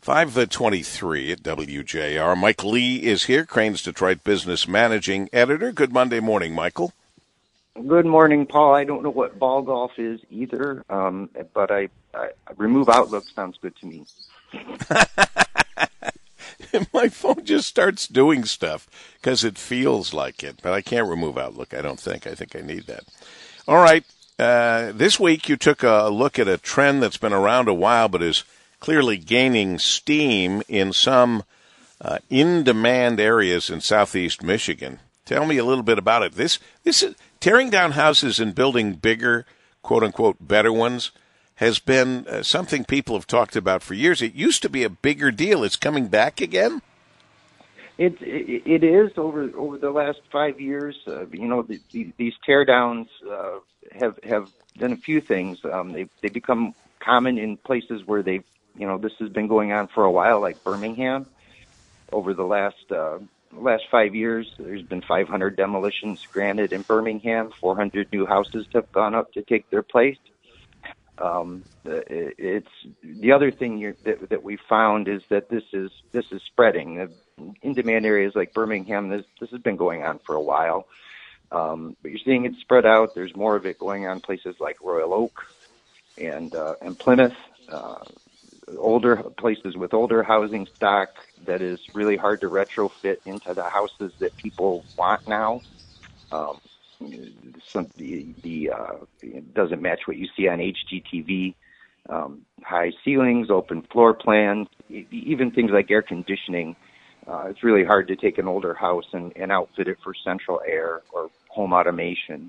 5:23 at WJR. Mike Lee is here, Crain's Detroit Business Managing Editor. Good Monday morning, Michael. Good morning, Paul. I don't know what ball golf is either, but I remove Outlook sounds good to me. My phone just starts doing stuff because it feels like it, but I can't remove Outlook, I don't think. I think I need that. All right. This week you took a look at a trend that's been around a while but is clearly gaining steam in some in-demand areas in southeast Michigan. Tell me a little bit about it. This is tearing down houses and building bigger, quote-unquote, better ones has been something people have talked about for years. It used to be a bigger deal. It's coming back again? It is over the last 5 years. These teardowns have done a few things. They become common in places where this has been going on for a while, like Birmingham. Over the last 5 years, there's been 500 demolitions granted in Birmingham. 400 new houses have gone up to take their place. It's the other thing that we found is that this is spreading. In demand areas like Birmingham, this has been going on for a while, but you're seeing it spread out. There's more of it going on places like Royal Oak and Plymouth, older places with older housing stock that is really hard to retrofit into the houses that people want now. It doesn't match what you see on HGTV. High ceilings, open floor plans, even things like air conditioning. It's really hard to take an older house and outfit it for central air or home automation.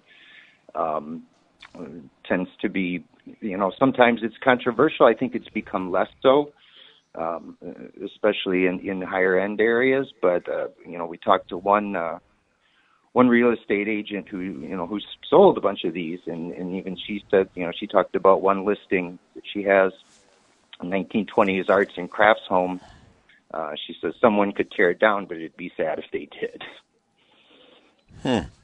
Tends to be, sometimes it's controversial. I think it's become less so, especially in higher end areas. But we talked to one real estate agent who's sold a bunch of these, and even she said, she talked about one listing that she has, a 1920s arts and crafts home. She says someone could tear it down, but it'd be sad if they did.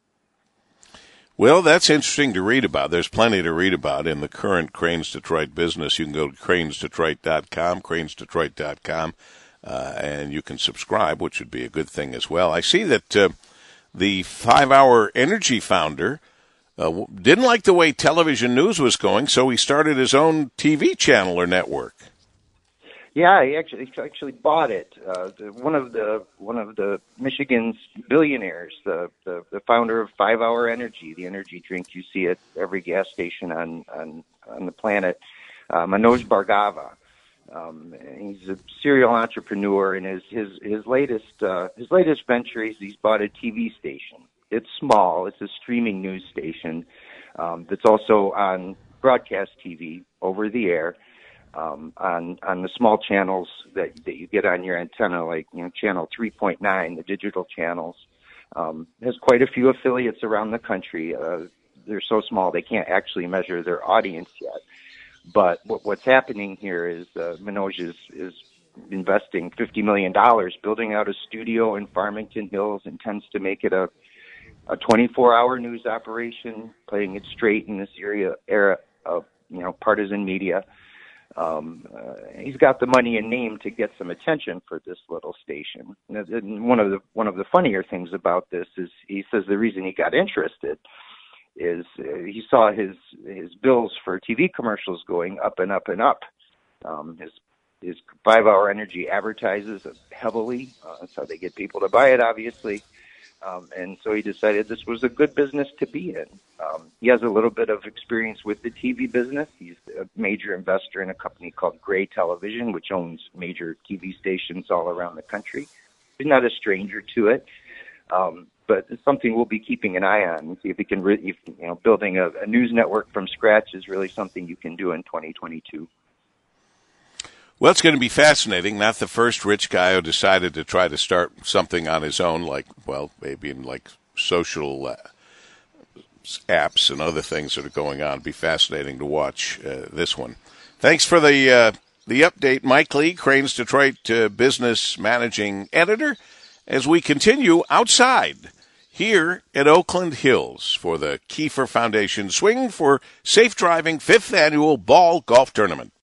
Well, that's interesting to read about. There's plenty to read about in the current Crain's Detroit business. You can go to crainsdetroit.com, crainsdetroit.com, and you can subscribe, which would be a good thing as well. I see that the 5-Hour Energy founder didn't like the way television news was going, so he started his own TV channel or network. Yeah, he actually bought it. One of the Michigan's billionaires, the founder of 5-Hour Energy, the energy drink you see at every gas station on the planet, Manoj Bhargava. He's a serial entrepreneur, and his latest venture is he's bought a TV station. It's small. It's a streaming news station that's also on broadcast TV over the air. On the small channels that you get on your antenna, like channel 3.9, the digital channels, has quite a few affiliates around the country. They're so small they can't actually measure their audience yet. But what's happening here is Manoj is investing $50 million building out a studio in Farmington Hills, intends to make it a 24-hour news operation, playing it straight in this era of partisan media. He's got the money and name to get some attention for this little station. And one of the funnier things about this is he says the reason he got interested is he saw his bills for TV commercials going up and up and up. His 5-Hour Energy advertises heavily. That's how they get people to buy it, obviously. And so he decided this was a good business to be in. He has a little bit of experience with the TV business. He's a major investor in a company called Gray Television, which owns major TV stations all around the country. He's not a stranger to it, but it's something we'll be keeping an eye on and see if he can. Building a news network from scratch is really something you can do in 2022. Well, it's going to be fascinating. Not the first rich guy who decided to try to start something on his own, maybe in social apps and other things that are going on. It'll be fascinating to watch this one. Thanks for the update, Mike Lee, Crain's Detroit Business Managing Editor, as we continue outside here at Oakland Hills for the Kiefer Foundation Swing for Safe Driving 5th Annual Ball Golf Tournament.